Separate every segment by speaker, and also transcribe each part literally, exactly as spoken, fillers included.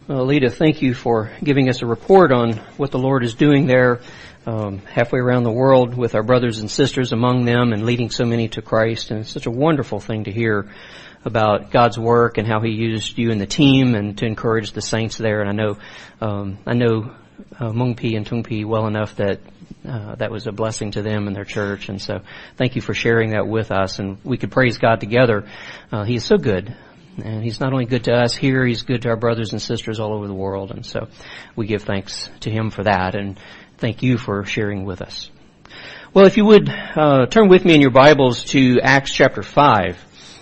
Speaker 1: Well, Lita, thank you for giving us a report on what the Lord is doing there um, halfway around the world with our brothers and sisters among them and leading so many to Christ. And it's such a wonderful thing to hear about God's work and how He used you and the team and to encourage the saints there. And I know um, I know uh, Mung Pi and Tung Pi well enough that uh, that was a blessing to them and their church. And so thank you for sharing that with us. And we could praise God together. Uh, he is so good. And He's not only good to us here, He's good to our brothers and sisters all over the world. And so we give thanks to Him for that. And thank you for sharing with us. Well, if you would uh, turn with me in your Bibles to Acts chapter five.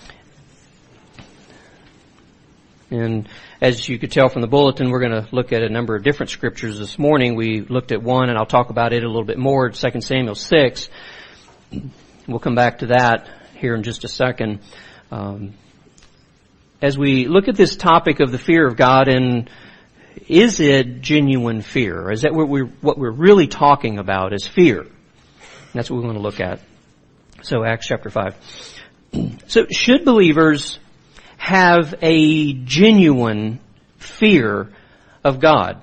Speaker 1: And as you could tell from the bulletin, we're going to look at a number of different scriptures this morning. We looked at one, and I'll talk about it a little bit more, Second Samuel six. We'll come back to that here in just a second. Um, As we look at this topic of the fear of God, and is it genuine fear? Is that what we're, what we're really talking about is fear? That's what we want to look at. So Acts chapter five. So should believers have a genuine fear of God?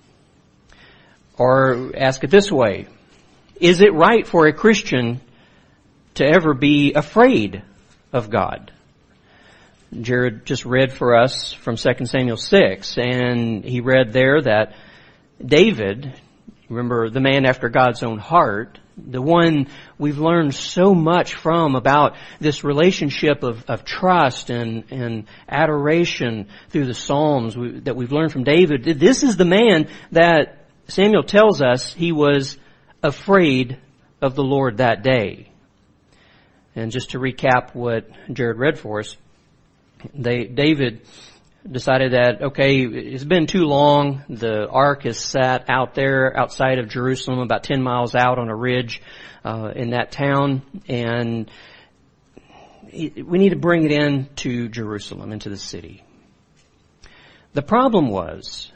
Speaker 1: Or ask it this way, is it right for a Christian to ever be afraid of God? Jared just read for us from Second Samuel six, and he read there that David, remember the man after God's own heart, the one we've learned so much from about this relationship of, of trust and, and adoration through the Psalms we, that we've learned from David. This is the man that Samuel tells us he was afraid of the Lord that day. And just to recap what Jared read for us, They, David decided that, okay, it's been too long. The ark is sat out there outside of Jerusalem, about ten miles out on a ridge uh, in that town, and we need to bring it in to Jerusalem, into the city. The problem was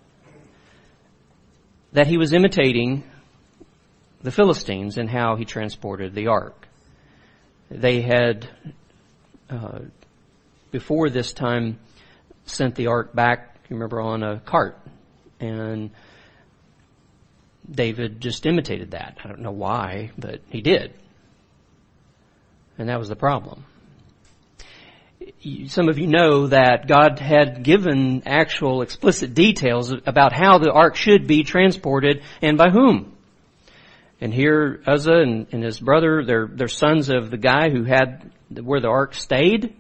Speaker 1: that he was imitating the Philistines in how he transported the ark. They had uh, before this time sent the ark back, you remember, on a cart. And David just imitated that. I don't know why, but he did. And that was the problem. Some of you know that God had given actual explicit details about how the ark should be transported and by whom. And here Uzzah and, and his brother, they're, they're sons of the guy who had where the ark stayed.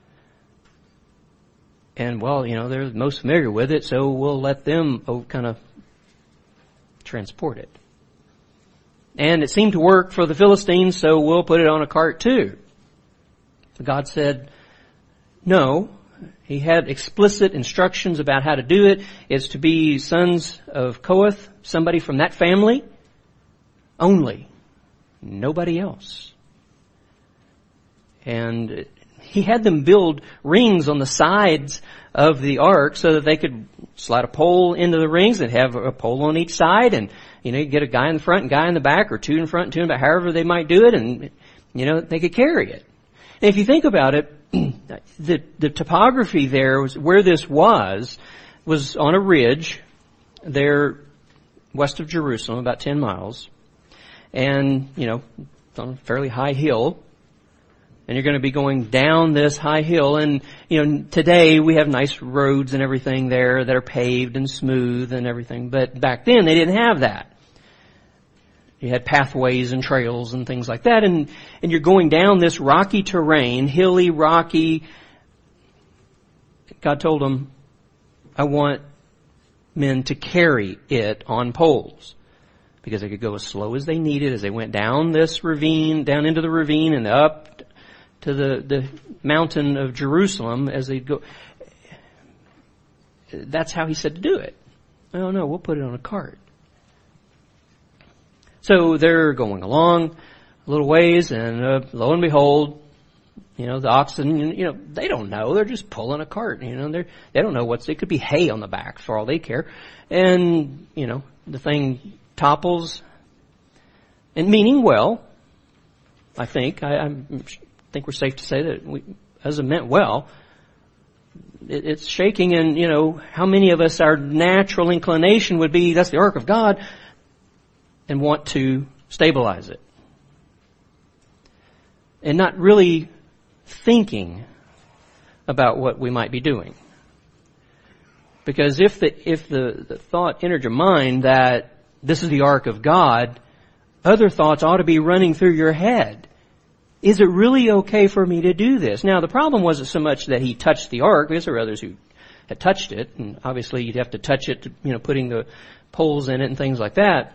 Speaker 1: And, well, you know, they're most familiar with it, so we'll let them oh, kind of transport it. And it seemed to work for the Philistines, so we'll put it on a cart too. God said, no. He had explicit instructions about how to do it. It's to be sons of Kohath, somebody from that family only. Nobody else. And he had them build rings on the sides of the ark so that they could slide a pole into the rings and have a pole on each side, and, you know, you get a guy in the front and guy in the back, or two in front and two in the back, however they might do it, and, you know, they could carry it. And if you think about it, the, the topography there was where this was, was on a ridge there west of Jerusalem, about ten miles, and, you know, it's on a fairly high hill. And you're going to be going down this high hill. And, you know, today we have nice roads and everything there that are paved and smooth and everything. But back then they didn't have that. You had pathways and trails and things like that. And, and you're going down this rocky terrain, hilly, rocky. God told them, I want men to carry it on poles. Because they could go as slow as they needed as they went down this ravine, down into the ravine and up to the, the mountain of Jerusalem as they go. That's how he said to do it. Oh no, we'll put it on a cart. So they're going along a little ways, and uh, lo and behold, you know, the oxen, you know, they don't know. They're just pulling a cart. You know, they they don't know what's. It could be hay on the back for all they care. And you know, the thing topples, and meaning well, I think. I, I'm. I think we're safe to say that we, Uzzah meant well. it, it's shaking, and, you know, how many of us, our natural inclination would be, that's the Ark of God, and want to stabilize it. And not really thinking about what we might be doing. Because if the if the, the thought entered your mind that this is the Ark of God, other thoughts ought to be running through your head. Is it really okay for me to do this? Now, the problem wasn't so much that he touched the Ark. There were others who had touched it, and obviously you'd have to touch it, to, you know, putting the poles in it and things like that.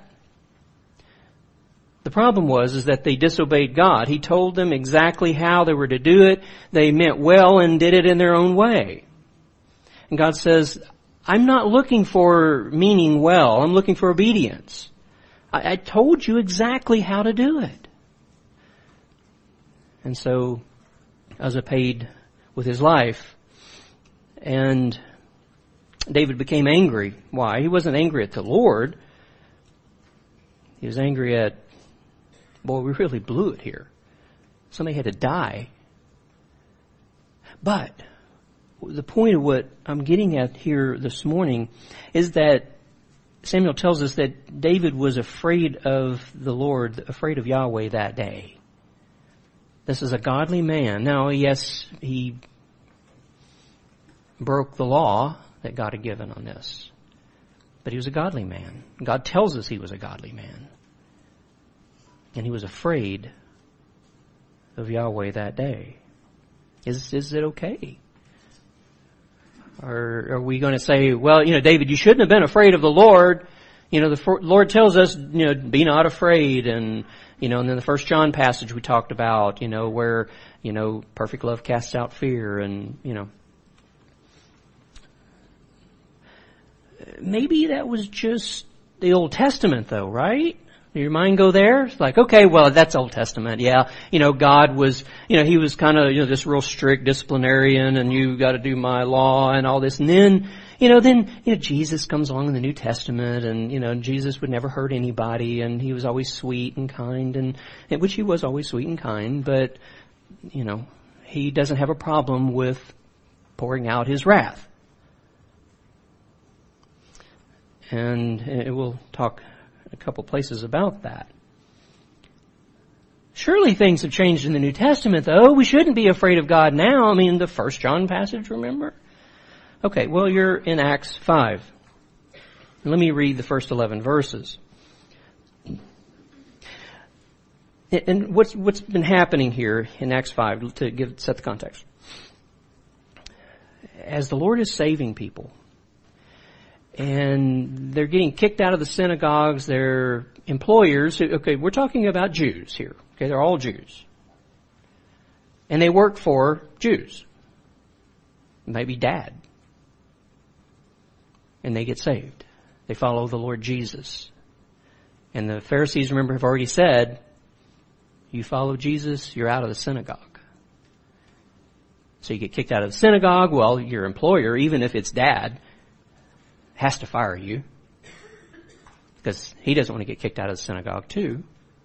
Speaker 1: The problem was is that they disobeyed God. He told them exactly how they were to do it. They meant well and did it in their own way. And God says, I'm not looking for meaning well. I'm looking for obedience. I, I told you exactly how to do it. And so Uzzah paid with his life. And David became angry. Why? He wasn't angry at the Lord. He was angry at, boy, we really blew it here. Somebody had to die. But the point of what I'm getting at here this morning is that Samuel tells us that David was afraid of the Lord, afraid of Yahweh that day. This is a godly man. Now, yes, he broke the law that God had given on this. But he was a godly man. God tells us he was a godly man. And he was afraid of Yahweh that day. Is, is it okay? Or are we going to say, well, you know, David, you shouldn't have been afraid of the Lord. You know, the Lord tells us, you know, be not afraid. And, you know, and then the First John passage we talked about, you know, where, you know, perfect love casts out fear. And, you know, maybe that was just the Old Testament though, right? Your mind go there? It's like, okay, well, that's Old Testament. Yeah. You know, God was, you know, he was kind of, you know, this real strict disciplinarian, and you got to do my law and all this. And then, you know, then, you know, Jesus comes along in the New Testament, and, you know, Jesus would never hurt anybody, and he was always sweet and kind, and, which he was always sweet and kind, but, you know, he doesn't have a problem with pouring out his wrath. And it will talk a couple places about that. Surely things have changed in the New Testament, though. We shouldn't be afraid of God now. I mean, the First John passage, remember? Okay, well, you're in Acts five. Let me read the first eleven verses. And what's what's been happening here in Acts five, to give set the context. As the Lord is saving people, and they're getting kicked out of the synagogues, their employers, who, okay, we're talking about Jews here. Okay, they're all Jews. And they work for Jews. Maybe dad. And they get saved. They follow the Lord Jesus. And the Pharisees, remember, have already said, you follow Jesus, you're out of the synagogue. So you get kicked out of the synagogue, well, your employer, even if it's dad, has to fire you, because he doesn't want to get kicked out of the synagogue too.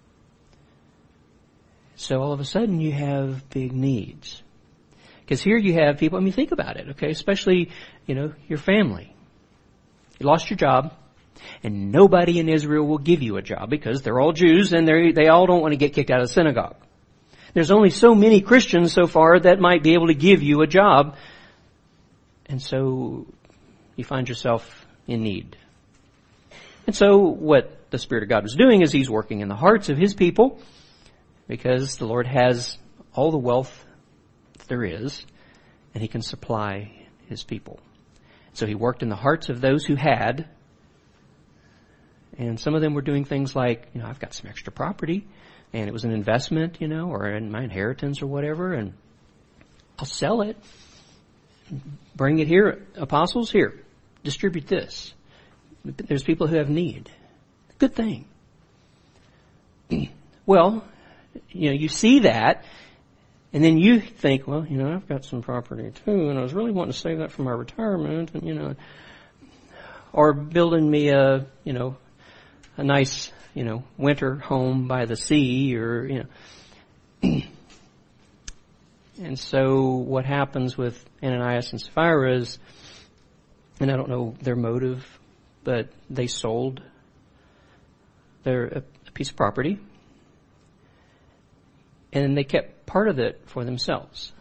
Speaker 1: So all of a sudden you have big needs. Because here you have people, I mean, think about it, okay? Especially, you know, your family. You lost your job, and nobody in Israel will give you a job because they're all Jews, and they they all don't want to get kicked out of the synagogue. There's only so many Christians so far that might be able to give you a job. And so you find yourself in need. And so what the Spirit of God was doing is he's working in the hearts of his people, because the Lord has all the wealth there is, and he can supply his people. So he worked in the hearts of those who had, and some of them were doing things like, you know, I've got some extra property, and it was an investment, you know, or in my inheritance or whatever, and I'll sell it, bring it here, apostles, here, distribute this. There's people who have need. Good thing. Well, you know, you see that, and then you think, well, you know, I've got some property too, and I was really wanting to save that for my retirement, and, you know, or building me a, you know, a nice, you know, winter home by the sea, or, you know. And so what happens with Ananias and Sapphira is, and I don't know their motive, but they sold their a, a piece of property, and they kept part of it for themselves.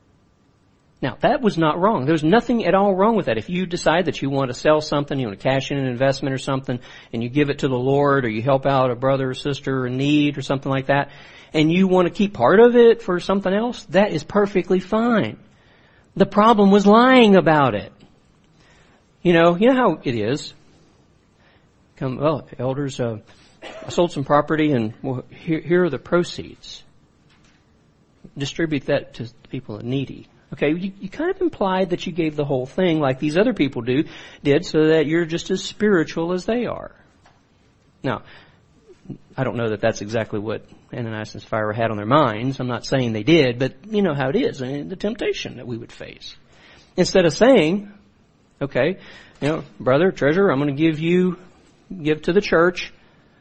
Speaker 1: Now, that was not wrong. There's nothing at all wrong with that. If you decide that you want to sell something, you want to cash in an investment or something, and you give it to the Lord, or you help out a brother or sister in need or something like that, and you want to keep part of it for something else, that is perfectly fine. The problem was lying about it. You know, you know how it is. Come, well, elders, uh, I sold some property, and well, here, here are the proceeds. Distribute that to people that are needy. Okay, you, you kind of implied that you gave the whole thing like these other people do, did, so that you're just as spiritual as they are. Now, I don't know that that's exactly what Ananias and Sapphira had on their minds. I'm not saying they did, but you know how it is, I mean, the temptation that we would face. Instead of saying, okay, you know, brother, treasurer, I'm going to give you, give to the church.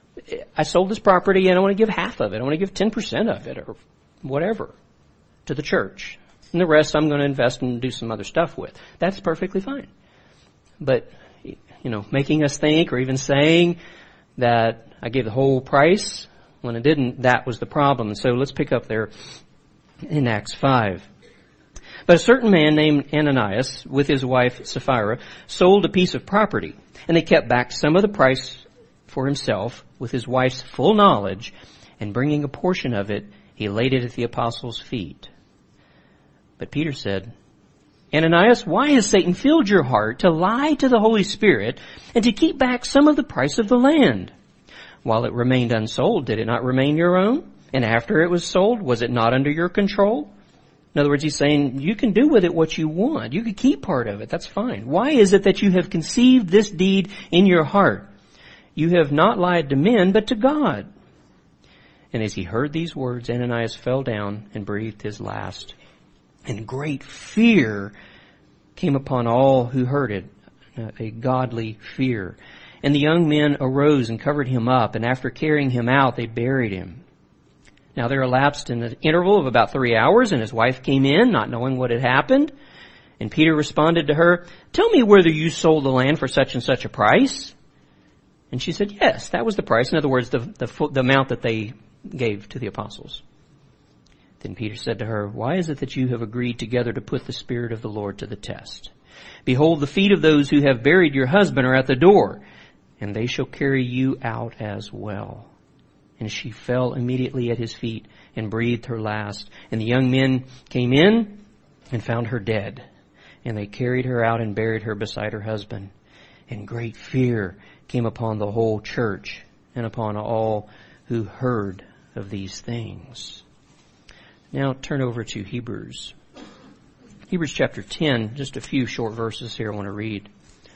Speaker 1: I sold this property and I want to give half of it. I want to give ten percent of it or whatever to the church. And the rest I'm going to invest and do some other stuff with. That's perfectly fine. But, you know, making us think or even saying that I gave the whole price when I didn't, that was the problem. And so let's pick up there in Acts five. But a certain man named Ananias, with his wife Sapphira, sold a piece of property, and they kept back some of the price for himself with his wife's full knowledge, and bringing a portion of it, he laid it at the apostles' feet. But Peter said, Ananias, why has Satan filled your heart to lie to the Holy Spirit and to keep back some of the price of the land? While it remained unsold, did it not remain your own? And after it was sold, was it not under your control? In other words, he's saying, you can do with it what you want. You can keep part of it. That's fine. Why is it that you have conceived this deed in your heart? You have not lied to men, but to God. And as he heard these words, Ananias fell down and breathed his last. And great fear came upon all who heard it, a godly fear. And the young men arose and covered him up, and after carrying him out, they buried him. Now there elapsed an interval of about three hours, and his wife came in, not knowing what had happened. And Peter responded to her, tell me whether you sold the land for such and such a price. And she said, yes, that was the price. In other words, the, the, the amount that they gave to the apostles. Then Peter said to her, why is it that you have agreed together to put the Spirit of the Lord to the test? Behold, the feet of those who have buried your husband are at the door, and they shall carry you out as well. And she fell immediately at his feet and breathed her last. And the young men came in and found her dead. And they carried her out and buried her beside her husband. And great fear came upon the whole church and upon all who heard of these things. Now turn over to Hebrews. Hebrews chapter ten, just a few short verses here I want to read.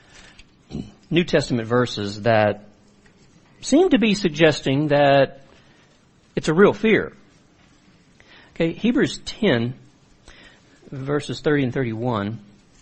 Speaker 1: New Testament verses that seem to be suggesting that it's a real fear. Okay, Hebrews ten, verses thirty and thirty-one.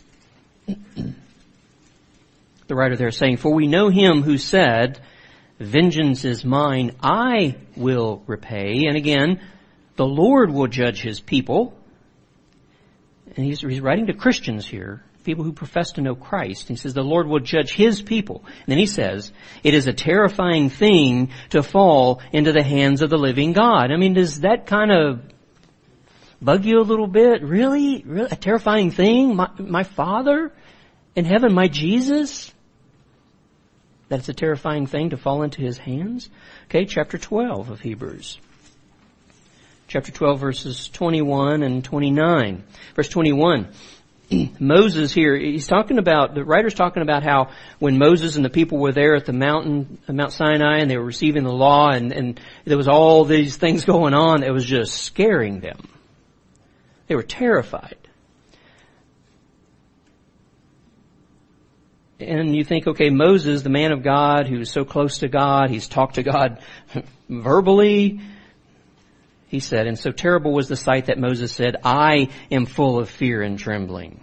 Speaker 1: The writer there is saying, for we know him who said, vengeance is mine, I will repay. And again, the Lord will judge his people. And he's, he's writing to Christians here, people who profess to know Christ. He says the Lord will judge his people. And then he says, it is a terrifying thing to fall into the hands of the living God. I mean, does that kind of bug you a little bit? Really? Really? A terrifying thing? My, my Father in heaven, my Jesus? That it's a terrifying thing to fall into his hands? Okay, chapter twelve of Hebrews. Chapter twelve, verses twenty-one and twenty-nine. Verse twenty-one, Moses here, he's talking about, the writer's talking about how when Moses and the people were there at the mountain, Mount Sinai, and they were receiving the law, and, and there was all these things going on that was just scaring them. They were terrified. And you think, okay, Moses, the man of God, who's so close to God, he's talked to God verbally. He said, and so terrible was the sight that Moses said, I am full of fear and trembling.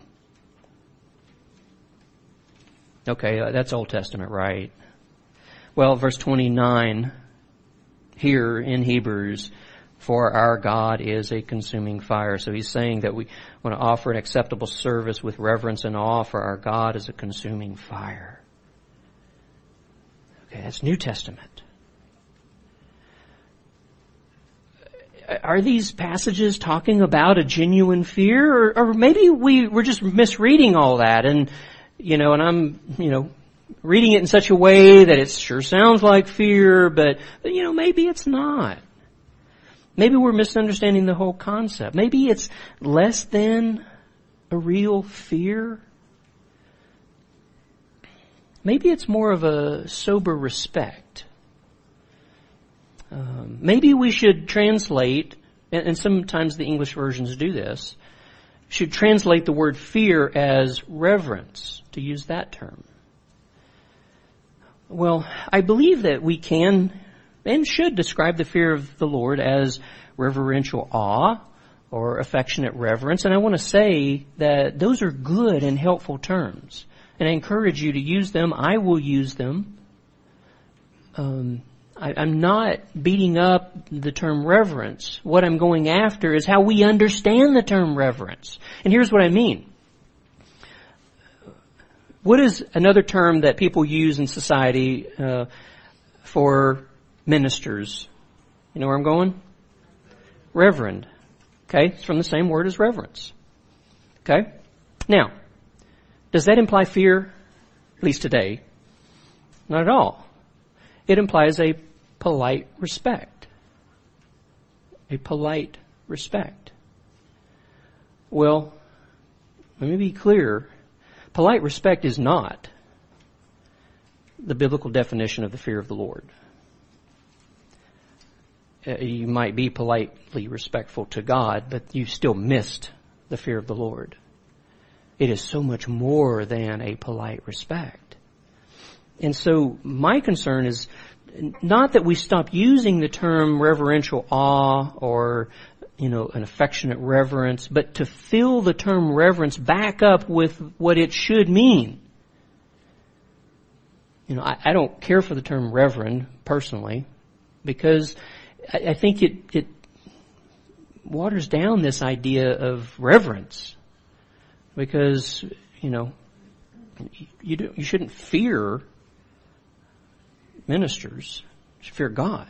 Speaker 1: Okay, that's Old Testament, right? Well, verse twenty-nine here in Hebrews, for our God is a consuming fire. So he's saying that we want to offer an acceptable service with reverence and awe, for our God is a consuming fire. Okay, that's New Testament. Are these passages talking about a genuine fear? Or, or maybe we, we're just misreading all that, and, you know, and I'm, you know, reading it in such a way that it sure sounds like fear, but, but you know, maybe it's not. Maybe we're misunderstanding the whole concept. Maybe it's less than a real fear. Maybe it's more of a sober respect. Um, maybe we should translate, and, and sometimes the English versions do this, should translate the word fear as reverence, to use that term. Well, I believe that we can and should describe the fear of the Lord as reverential awe or affectionate reverence. And I want to say that those are good and helpful terms. And I encourage you to use them. I will use them. Um, I, I'm not beating up the term reverence. What I'm going after is how we understand the term reverence. And here's what I mean. What is another term that people use in society uh, for ministers? You know where I'm going? Reverend. Okay, it's from the same word as reverence. Okay? Now, does that imply fear? At least today. Not at all. It implies a polite respect. A polite respect. Well, let me be clear. Polite respect is not the biblical definition of the fear of the Lord. Uh, you might be politely respectful to God, but you still missed the fear of the Lord. It is so much more than a polite respect. And so my concern is not that we stop using the term reverential awe or, you know, an affectionate reverence, but to fill the term reverence back up with what it should mean. You know, I, I don't care for the term reverend personally, because I, I think it, it waters down this idea of reverence. Because, you know, you do, you shouldn't fear ministers. You should fear God.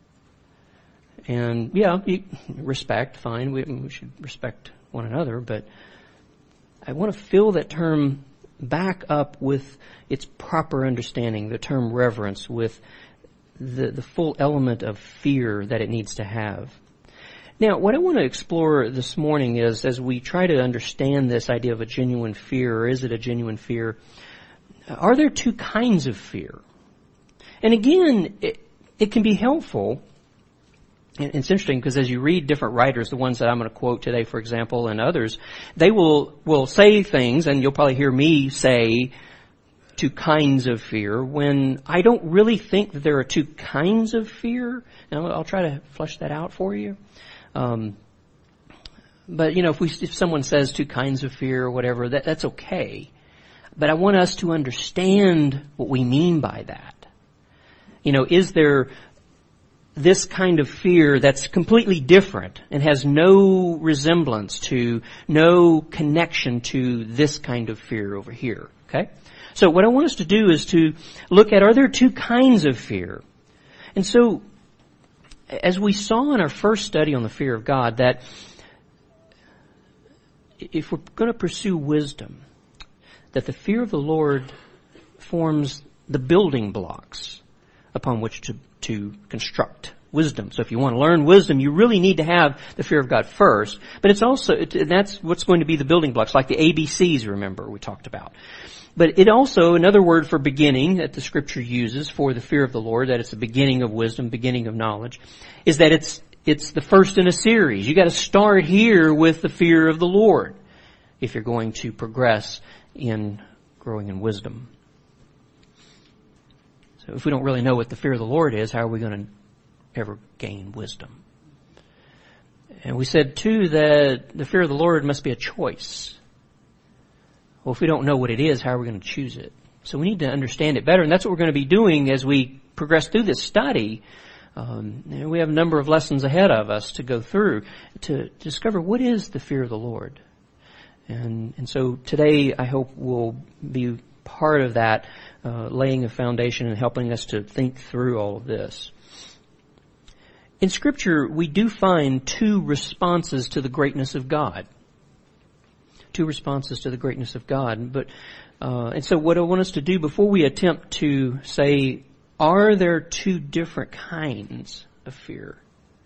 Speaker 1: And yeah, you, respect, fine. We, we should respect one another, but I want to fill that term back up with its proper understanding, the term reverence, with the, the full element of fear that it needs to have. Now, what I want to explore this morning is, as we try to understand this idea of a genuine fear, or is it a genuine fear, are there two kinds of fear? And again, it, it can be helpful. And it's interesting because as you read different writers, the ones that I'm going to quote today, for example, and others, they will, will say things, and you'll probably hear me say two kinds of fear, when I don't really think that there are two kinds of fear. And I'll, I'll try to flesh that out for you. Um, but you know, if we, if someone says two kinds of fear or whatever, that, that's okay. But I want us to understand what we mean by that. You know, is there this kind of fear that's completely different and has no resemblance to, no connection to this kind of fear over here? Okay? So what I want us to do is to look at, are there two kinds of fear? And so, as we saw in our first study on the fear of God, that if we're going to pursue wisdom, that the fear of the Lord forms the building blocks upon which to, to construct wisdom. So if you want to learn wisdom, you really need to have the fear of God first. But it's also, it, that's what's going to be the building blocks, like the A B Cs, remember, we talked about. But it also, another word for beginning that the Scripture uses for the fear of the Lord, that it's the beginning of wisdom, beginning of knowledge, is that it's it's the first in a series. You got to start here with the fear of the Lord if you're going to progress in growing in wisdom. So if we don't really know what the fear of the Lord is, how are we going to ever gain wisdom? And we said too that the fear of the Lord must be a choice. Well, if we don't know what it is, how are we going to choose it? So we need to understand it better, and that's what we're going to be doing as we progress through this study. Um, and we have a number of lessons ahead of us to go through to discover what is the fear of the Lord. And, and so today I hope will be part of that, uh, laying a foundation and helping us to think through all of this. In Scripture, we do find two responses to the greatness of God. Two responses to the greatness of God. But, uh, and so what I want us to do before we attempt to say, are there two different kinds of fear?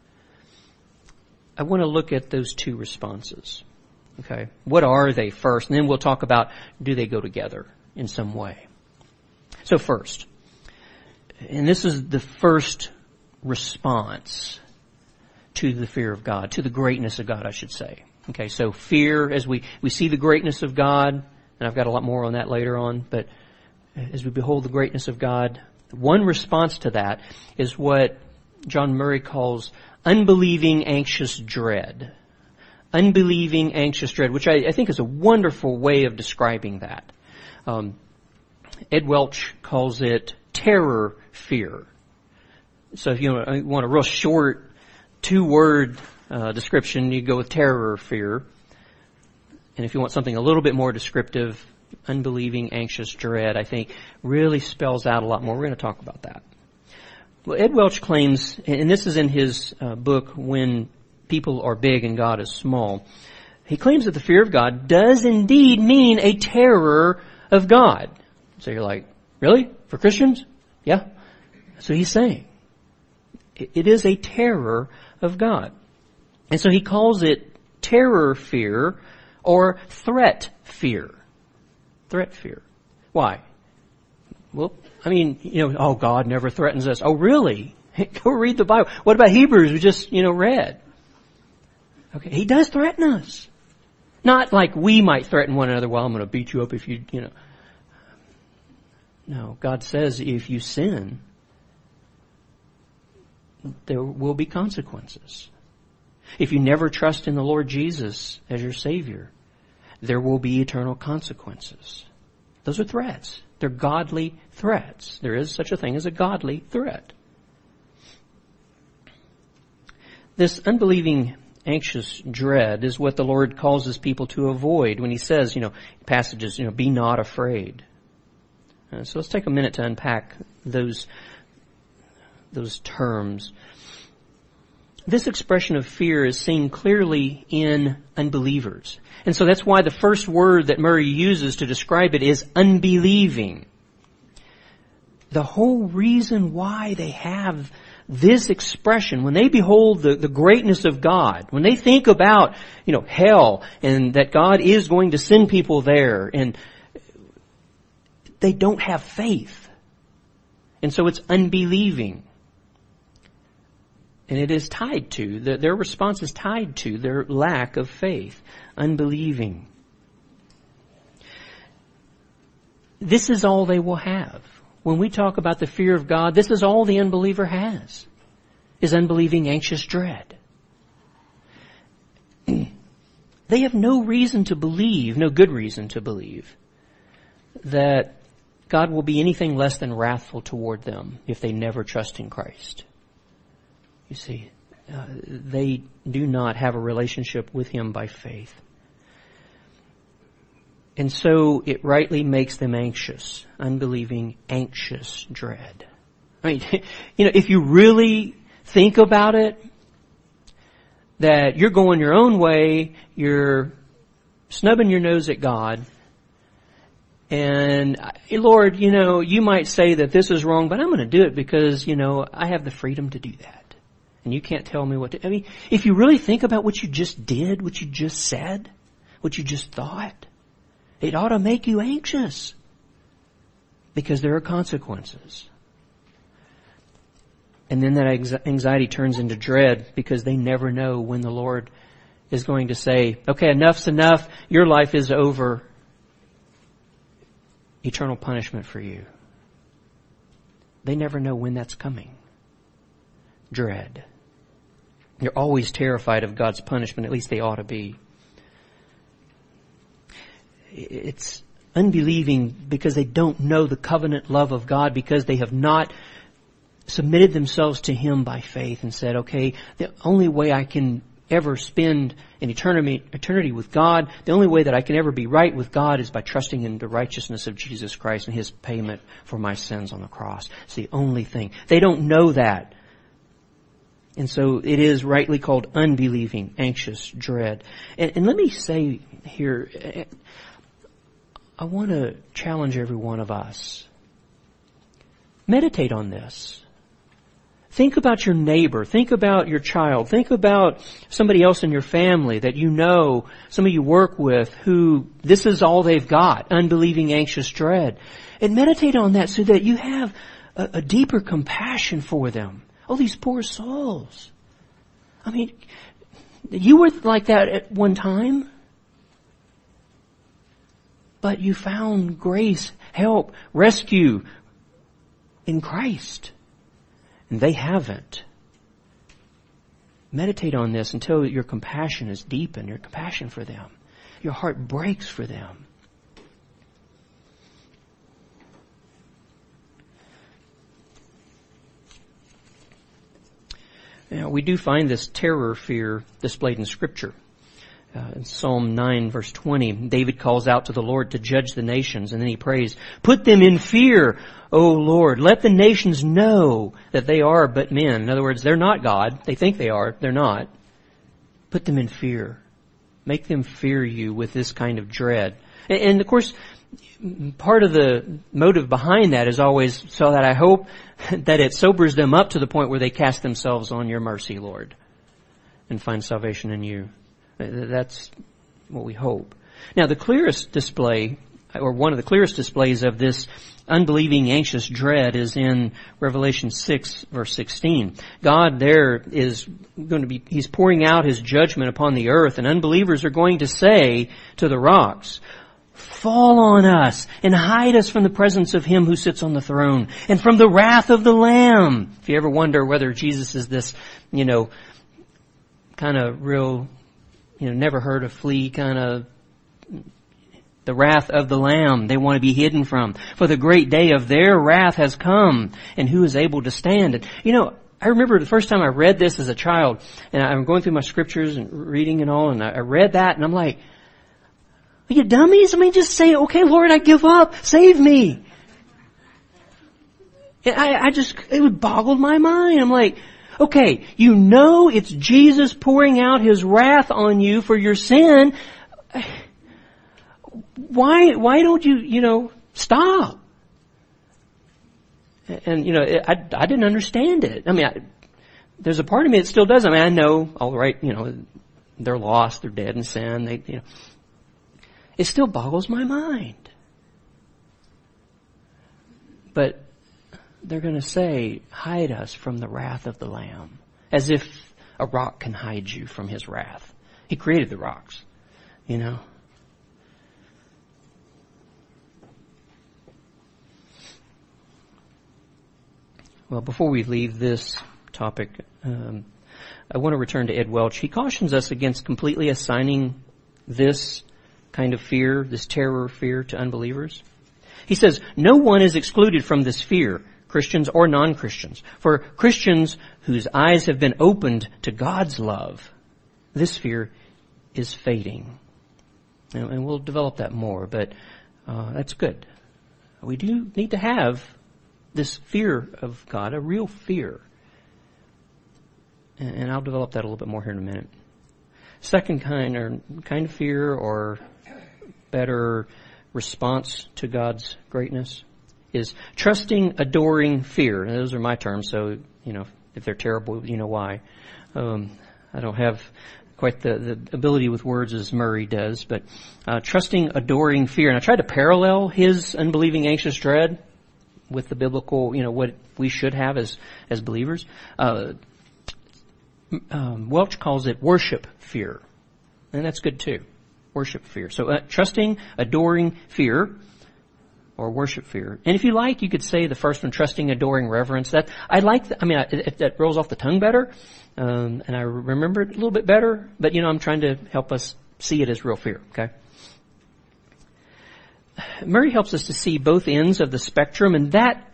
Speaker 1: I want to look at those two responses. Okay. What are they first? And then we'll talk about, do they go together in some way? So first, and this is the first response to the fear of God, to the greatness of God, I should say. Okay, so fear, as we, we see the greatness of God, and I've got a lot more on that later on, but as we behold the greatness of God, one response to that is what John Murray calls unbelieving anxious dread. Unbelieving anxious dread, which I, I think is a wonderful way of describing that. Um, Ed Welch calls it terror fear. So if you want a real short two-word uh, description, you go with terror fear. And if you want something a little bit more descriptive, unbelieving anxious dread, I think really spells out a lot more. We're going to talk about that. Well, Ed Welch claims, and this is in his uh, book, When People Are Big and God is Small, he claims that the fear of God does indeed mean a terror of God. So you're like, really? For Christians? Yeah. So he's saying. It is a terror of God. And so he calls it terror fear or threat fear. Threat fear. Why? Well, I mean, you know, oh, God never threatens us. Oh, really? Go read the Bible. What about Hebrews we just, you know, read? Okay, he does threaten us. Not like we might threaten one another, well, I'm going to beat you up if you, you know. No, God says if you sin, there will be consequences. If you never trust in the Lord Jesus as your Savior, there will be eternal consequences. Those are threats. They're godly threats. There is such a thing as a godly threat. This unbelieving anxious dread is what the Lord calls His people to avoid when He says, you know, passages, you know, be not afraid. Uh, so let's take a minute to unpack those those terms. This expression of fear is seen clearly in unbelievers. And so that's why the first word that Murray uses to describe it is unbelieving. The whole reason why they have this expression, when they behold the, the greatness of God, when they think about, you know, hell and that God is going to send people there, and they don't have faith. And so it's unbelieving. And it is tied to, the, their response is tied to their lack of faith, unbelieving. This is all they will have. When we talk about the fear of God, this is all the unbeliever has, is unbelieving anxious dread. They have no reason to believe, no good reason to believe, that God will be anything less than wrathful toward them if they never trust in Christ. You see, uh, they do not have a relationship with Him by faith. And so it rightly makes them anxious, unbelieving, anxious dread. I mean, you know, if you really think about it, that you're going your own way, you're snubbing your nose at God, and Lord, you know, you might say that this is wrong, but I'm going to do it because, you know, I have the freedom to do that. And you can't tell me what to... I mean, if you really think about what you just did, what you just said, what you just thought, it ought to make you anxious. Because there are consequences. And then that anxiety turns into dread because they never know when the Lord is going to say, okay, enough's enough, your life is over. Eternal punishment for you. They never know when that's coming. Dread. They're always terrified of God's punishment. At least they ought to be. It's unbelieving because they don't know the covenant love of God, because they have not submitted themselves to Him by faith and said, okay, the only way I can ever spend an eternity, eternity with God, the only way that I can ever be right with God is by trusting in the righteousness of Jesus Christ and His payment for my sins on the cross. It's the only thing. They don't know that. And so it is rightly called unbelieving, anxious, dread. And, and let me say here, I want to challenge every one of us. Meditate on this. Think about your neighbor. Think about your child. Think about somebody else in your family that you know, somebody you work with who this is all they've got, unbelieving, anxious, dread. And meditate on that so that you have a, a deeper compassion for them. Oh, these poor souls. I mean, you were like that at one time, but you found grace, help, rescue in Christ. And they haven't. Meditate on this until your compassion is deepened, your compassion for them. Your heart breaks for them. Now, we do find this terror fear displayed in Scripture. Uh, in Psalm nine, verse twenty, David calls out to the Lord to judge the nations, and then he prays, "Put them in fear, O Lord. Let the nations know that they are but men." In other words, they're not God. They think they are. They're not. Put them in fear. Make them fear you with this kind of dread. And, and of course, part of the motive behind that is always so that I hope that it sobers them up to the point where they cast themselves on your mercy, Lord, and find salvation in you. That's what we hope. Now, the clearest display, or one of the clearest displays of this unbelieving, anxious dread is in Revelation six, verse sixteen. God there is going to be, He's pouring out His judgment upon the earth, and unbelievers are going to say to the rocks, "Fall on us and hide us from the presence of Him who sits on the throne and from the wrath of the Lamb." If you ever wonder whether Jesus is this, you know, kind of real, you know, never heard of flee kind of the wrath of the Lamb they want to be hidden from. For the great day of their wrath has come, and who is able to stand? And, you know, I remember the first time I read this as a child, and I'm going through my scriptures and reading and all, and I read that, and I'm like, are you dummies? I mean, just say, okay, Lord, I give up. Save me. And I, I just, it would boggle my mind. I'm like, okay, you know it's Jesus pouring out His wrath on you for your sin. Why, why don't you, you know, stop? And, you know, I, I didn't understand it. I mean, I, there's a part of me that still does. I mean, I know, all right, you know, they're lost, they're dead in sin. They, you know, it still boggles my mind. But they're going to say, hide us from the wrath of the Lamb. As if a rock can hide you from His wrath. He created the rocks, you know. Well, before we leave this topic, um, I want to return to Ed Welch. He cautions us against completely assigning this kind of fear, this terror fear, to unbelievers. He says, no one is excluded from this fear, Christians or non-Christians. For Christians whose eyes have been opened to God's love, this fear is fading. And, and we'll develop that more, but uh, that's good. We do need to have this fear of God, a real fear. And, and I'll develop that a little bit more here in a minute. Second kind, or kind of fear, or better response to God's greatness, is trusting, adoring fear. And those are my terms, so, you know, if they're terrible, you know why. Um, I don't have quite the, the ability with words as Murray does, but uh, trusting, adoring fear. And I tried to parallel his unbelieving, anxious dread with the biblical, you know, what we should have as, as believers. Uh, um, Welch calls it worship fear. And that's good too. Worship fear. So uh, trusting, adoring fear, or worship fear. And if you like, you could say the first one, trusting, adoring reverence. That I like. The, I mean, it, that rolls off the tongue better, um, and I remember it a little bit better. But you know, I'm trying to help us see it as real fear. Okay. Murray helps us to see both ends of the spectrum, and that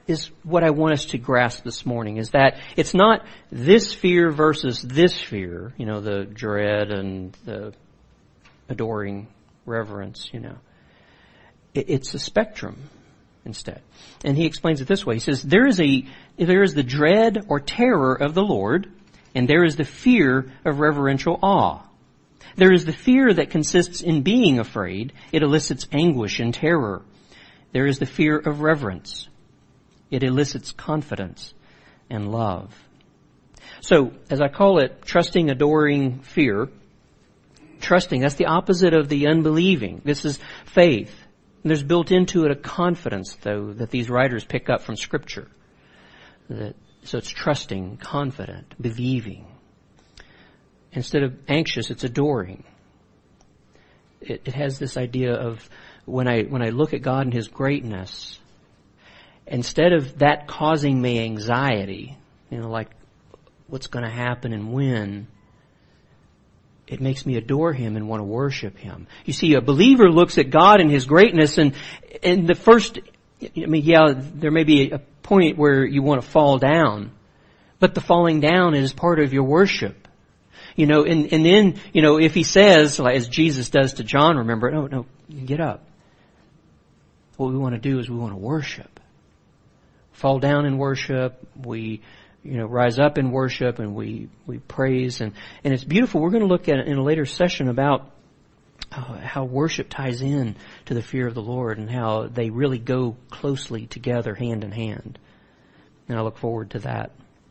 Speaker 1: is what I want us to grasp this morning, is that it's not this fear versus this fear, you know, the dread and the adoring reverence, you know. It, it's a spectrum instead. And he explains it this way. He says, there is a, there is the dread or terror of the Lord, and there is the fear of reverential awe. There is the fear that consists in being afraid. It elicits anguish and terror. There is the fear of reverence. It elicits confidence and love. So, as I call it, trusting, adoring fear. Trusting, that's the opposite of the unbelieving. This is faith. And there's built into it a confidence, though, that these writers pick up from Scripture. That, so it's trusting, confident, believing. Instead of anxious, it's adoring. It, it has this idea of when I when I look at God and His greatness, instead of that causing me anxiety, you know, like what's going to happen and when, it makes me adore Him and want to worship Him. You see, a believer looks at God and His greatness, and and the first, I mean, yeah, there may be a point where you want to fall down, but the falling down is part of your worship. You know, and, and then, you know, if He says, like as Jesus does to John, remember, no, no, get up. What we want to do is we want to worship. Fall down in worship. We, you know, rise up in worship, and we, we praise. And, and it's beautiful. We're going to look at it in a later session about uh, how worship ties in to the fear of the Lord and how they really go closely together, hand in hand. And I look forward to that.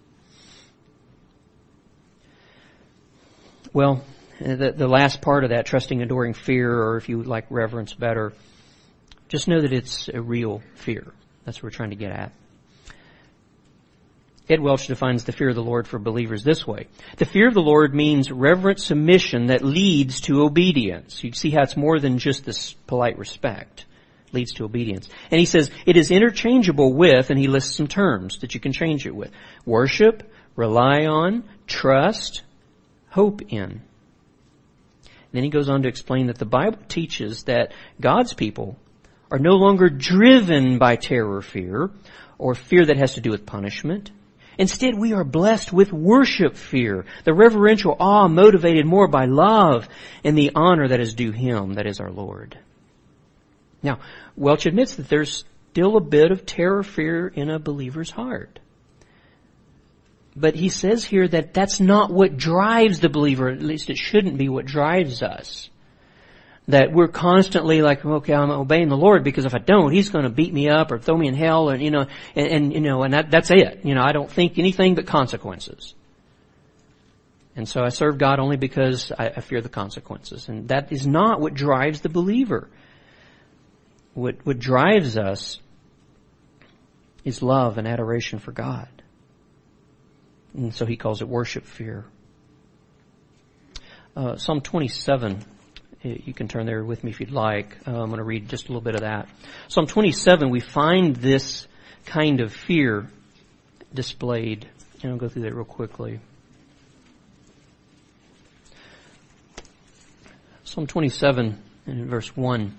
Speaker 1: Well, the, the last part of that, trusting, adoring fear, or if you like reverence better, just know that it's a real fear. That's what we're trying to get at. Ed Welch defines the fear of the Lord for believers this way. The fear of the Lord means reverent submission that leads to obedience. You see how it's more than just this polite respect. It leads to obedience. And he says it is interchangeable with, and he lists some terms that you can change it with. Worship, rely on, trust, hope in. Then he goes on to explain that the Bible teaches that God's people are no longer driven by terror, fear, or fear that has to do with punishment. Instead, we are blessed with worship fear, the reverential awe motivated more by love and the honor that is due Him, that is our Lord. Now, Welch admits that there's still a bit of terror, fear in a believer's heart. But he says here that that's not what drives the believer. At least it shouldn't be what drives us. That we're constantly like, okay, I'm obeying the Lord because if I don't, He's going to beat me up or throw me in hell, and you know, and, and you know, and that, that's it. You know, I don't think anything but consequences. And so I serve God only because I, I fear the consequences. And that is not what drives the believer. What what drives us is love and adoration for God. And so he calls it worship fear. Uh, Psalm twenty-seven, you can turn there with me if you'd like. Uh, I'm going to read just a little bit of that. Psalm twenty-seven, we find this kind of fear displayed. And I'll go through that real quickly. Psalm twenty-seven, in verse one.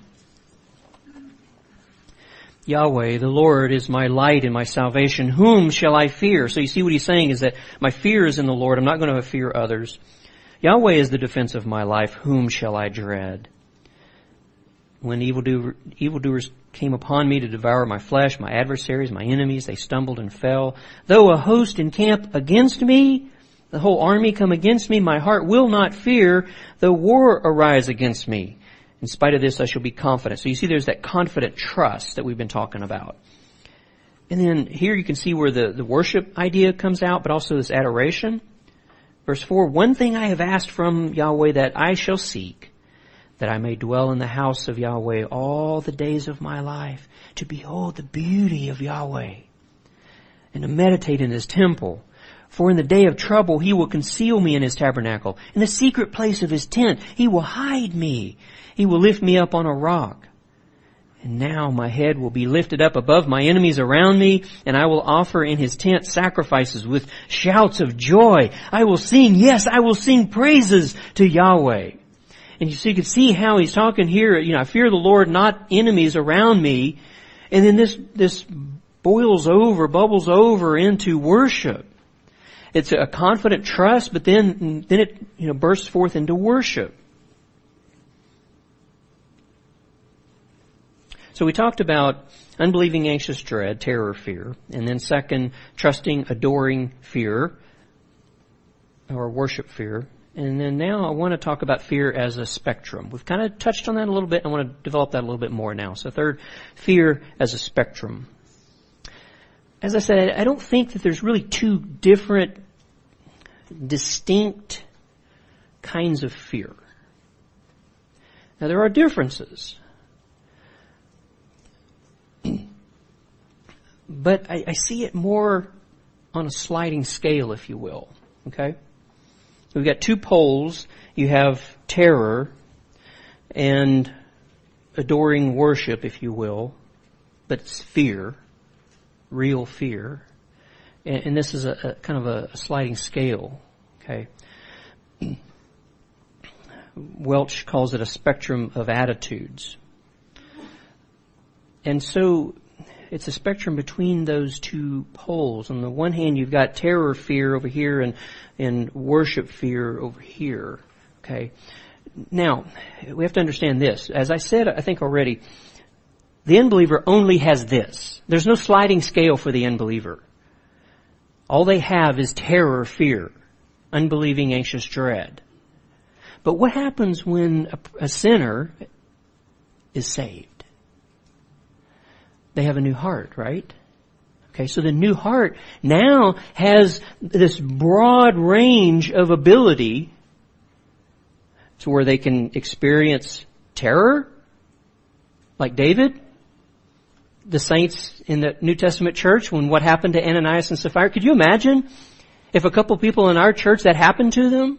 Speaker 1: Yahweh, the Lord, is my light and my salvation. Whom shall I fear? So you see what he's saying is that my fear is in the Lord. I'm not going to fear others. Yahweh is the defense of my life. Whom shall I dread? When evildoer, evildoers came upon me to devour my flesh, my adversaries, my enemies, they stumbled and fell. Though a host encamp against me, the whole army come against me, my heart will not fear. Though war arise against me, in spite of this, I shall be confident. So you see there's that confident trust that we've been talking about. And then here you can see where the, the worship idea comes out, but also this adoration. Verse four, one thing I have asked from Yahweh that I shall seek, that I may dwell in the house of Yahweh all the days of my life, to behold the beauty of Yahweh, and to meditate in His temple. For in the day of trouble He will conceal me in His tabernacle. In the secret place of His tent He will hide me. He will lift me up on a rock. And now my head will be lifted up above my enemies around me, and I will offer in His tent sacrifices with shouts of joy. I will sing, yes, I will sing praises to Yahweh. And you, so you can see how he's talking here, you know, I fear the Lord, not enemies around me. And then this, this boils over, bubbles over into worship. It's a confident trust, but then, then it, you know, bursts forth into worship. So we talked about unbelieving, anxious dread, terror, fear. And then second, trusting, adoring fear, or worship fear. And then now I want to talk about fear as a spectrum. We've kind of touched on that a little bit. I want to develop that a little bit more now. So third, fear as a spectrum. As I said, I don't think that there's really two different, distinct kinds of fear. Now there are differences. But I, I see it more on a sliding scale, if you will. Okay? We've got two poles. You have terror and adoring worship, if you will. But it's fear. Real fear. And, and this is a, a kind of a, a sliding scale. Okay? Welch calls it a spectrum of attitudes. And so it's a spectrum between those two poles. On the one hand, you've got terror fear over here and, and worship fear over here. Okay. Now, we have to understand this. As I said, I think already, the unbeliever only has this. There's no sliding scale for the unbeliever. All they have is terror, fear, unbelieving, anxious dread. But what happens when a, a sinner is saved? They have a new heart, right? Okay, so the new heart now has this broad range of ability to where they can experience terror, like David, the saints in the New Testament church, when what happened to Ananias and Sapphira. Could you imagine if a couple people in our church that happened to them?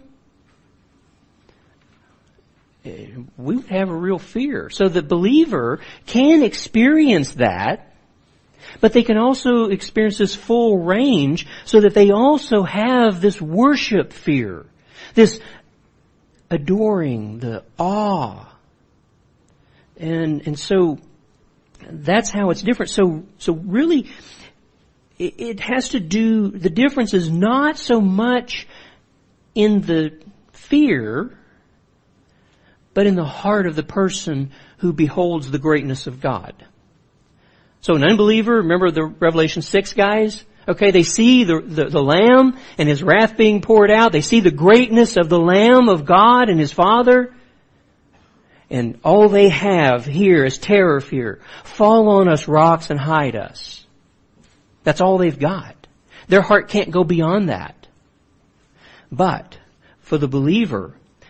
Speaker 1: We would have a real fear. So the believer can experience that, but they can also experience this full range so that they also have this worship fear, this adoring, the awe. And, and so that's how it's different. So, so really it, it has to do, the difference is not so much in the fear, but in the heart of the person who beholds the greatness of God. So an unbeliever, remember the Revelation six guys? Okay, they see the, the, the Lamb and His wrath being poured out. They see the greatness of the Lamb of God and His Father. And all they have here is terror, fear. Fall on us, rocks, and hide us. That's all they've got. Their heart can't go beyond that. But for the believer,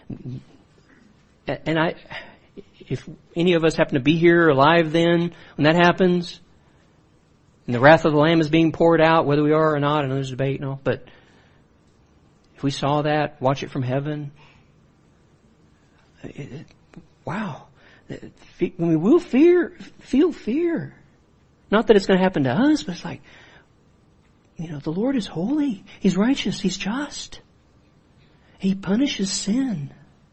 Speaker 1: and I, if any of us happen to be here alive then, when that happens, and the wrath of the Lamb is being poured out, whether we are or not, I know there's debate and all, but if we saw that, watch it from heaven, it, it, wow. When we will fear, feel fear. Not that it's going to happen to us, but it's like, you know, the Lord is holy. He's righteous. He's just. He punishes sin.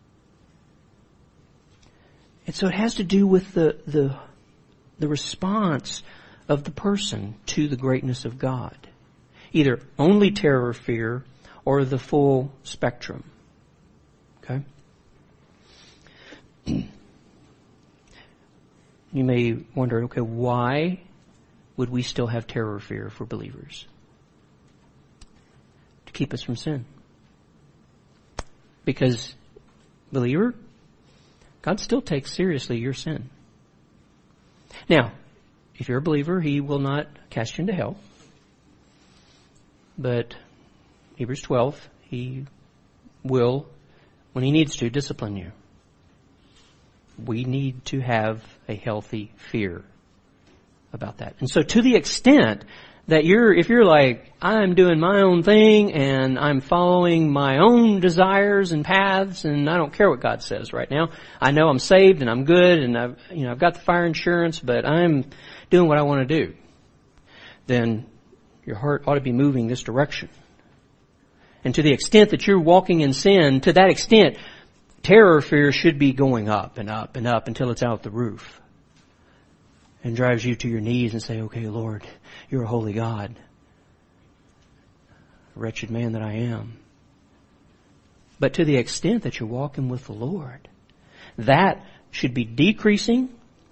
Speaker 1: And so it has to do with the, the, the response of the person to the greatness of God. Either only terror or fear or the full spectrum. Okay? You may wonder, okay, why would we still have terror or fear for believers? To keep us from sin. Because, believer, God still takes seriously your sin. Now, if you're a believer, He will not cast you into hell. But Hebrews twelve, He will, when He needs to, discipline you. We need to have a healthy fear about that. And so to the extent that you're, if you're like, I'm doing my own thing and I'm following my own desires and paths and I don't care what God says right now. I know I'm saved and I'm good and I've, you know, I've got the fire insurance, but I'm doing what I want to do. Then your heart ought to be moving this direction. And to the extent that you're walking in sin, to that extent, terror fear should be going up and up and up until it's out the roof. and drives you to your knees and say, okay, Lord, you're a holy God. Wretched man that I am. But to the extent that you're walking with the Lord, that should be decreasing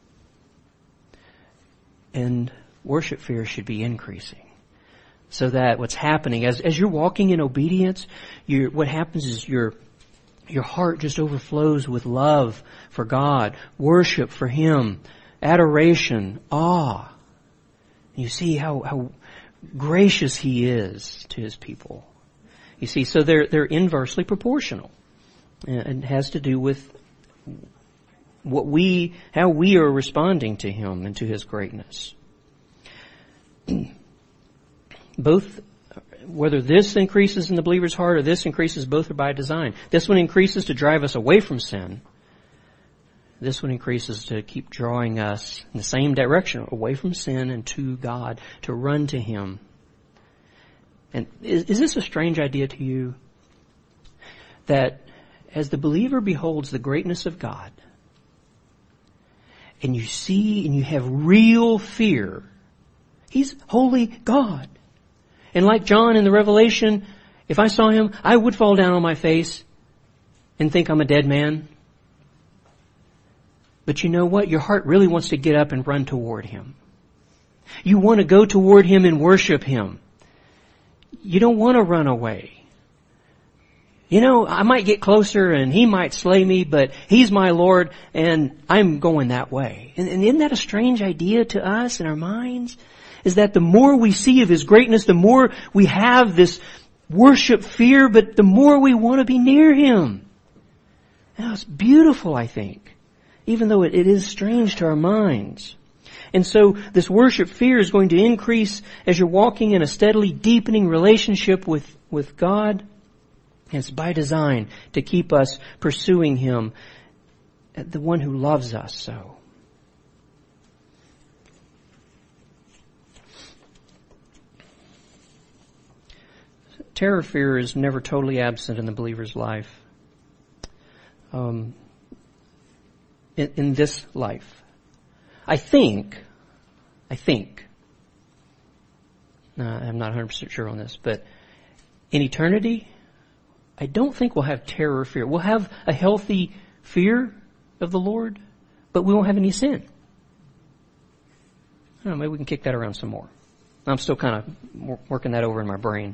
Speaker 1: and worship fear should be increasing. So that what's happening, as, as you're walking in obedience, you're, what happens is your, your heart just overflows with love for God, worship for Him, adoration, awe. You see how, how gracious He is to His people. You see, so they're, they're inversely proportional. And it has to do with what we, how we are responding to Him and to His greatness. Both, whether this increases in the believer's heart or this increases, both are by design. This one increases to drive us away from sin. This one increases to keep drawing us in the same direction, away from sin and to God, to run to Him. And is, is this a strange idea to you? That as the believer beholds the greatness of God, and you see and you have real fear, He's holy God. And like John in the Revelation, if I saw Him, I would fall down on my face and think I'm a dead man. But you know what? Your heart really wants to get up and run toward Him. You want to go toward Him and worship Him. You don't want to run away. You know, I might get closer and He might slay me, but He's my Lord and I'm going that way. And, and isn't that a strange idea to us in our minds? Is that the more we see of His greatness, the more we have this worship fear, but the more we want to be near Him. Now, it's beautiful, I think, even though it, it is strange to our minds. And so this worship fear is going to increase as you're walking in a steadily deepening relationship with, with God. It's by design to keep us pursuing Him, the one who loves us so. Terror fear is never totally absent in the believer's life. Um, in, in this life. I think, I think, uh, I'm not one hundred percent sure on this, but in eternity, I don't think we'll have terror fear. We'll have a healthy fear of the Lord, but we won't have any sin. I don't know, maybe we can kick that around some more. I'm still kind of working that over in my brain.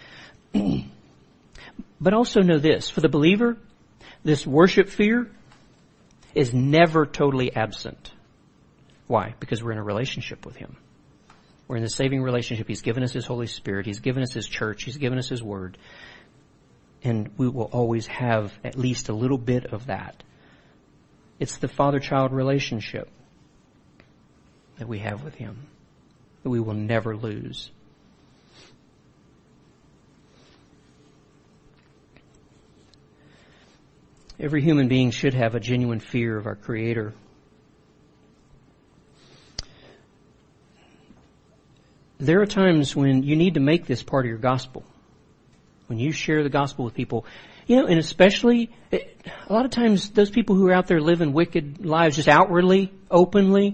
Speaker 1: But also know this, for the believer, this worship fear is never totally absent. Why? Because we're in a relationship with Him. We're in the saving relationship. He's given us His Holy Spirit. He's given us His church. He's given us His Word. And we will always have at least a little bit of that. It's the father-child relationship that we have with Him that we will never lose. Every human being should have a genuine fear of our Creator. There are times when you need to make this part of your gospel. When you share the gospel with people, you know, and especially, a lot of times those people who are out there living wicked lives just outwardly, openly,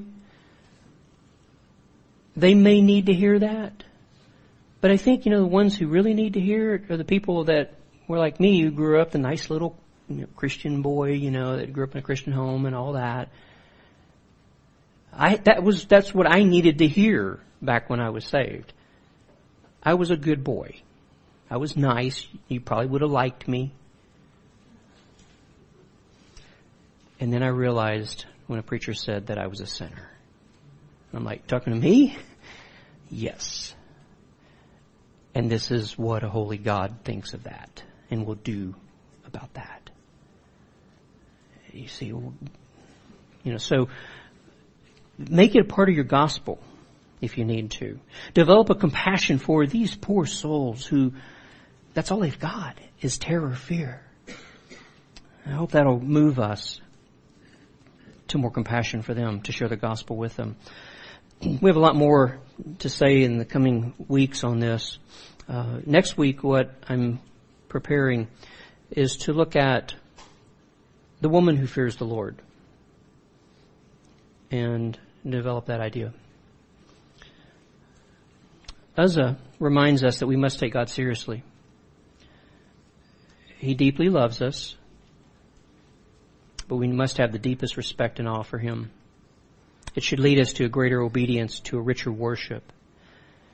Speaker 1: they may need to hear that. But I think, you know, the ones who really need to hear it are the people that were like me, who grew up the nice little you know, Christian boy, you know, that grew up in a Christian home and all that. I, that was, that's what I needed to hear back when I was saved. I was a good boy. I was nice. You probably would have liked me. And then I realized when a preacher said that I was a sinner. I'm like, talking to me? Yes. And this is what a holy God thinks of that and will do about that. You see, you know, so make it a part of your gospel if you need to. Develop a compassion for these poor souls who, that's all they've got is terror, fear. I hope that'll move us to more compassion for them, to share the gospel with them. We have a lot more to say in the coming weeks on this. Uh, next week, what I'm preparing is to look at the woman who fears the Lord. And and develop that idea. Uzzah reminds us that we must take God seriously. He deeply loves us, but we must have the deepest respect and awe for Him. It should lead us to a greater obedience, to a richer worship.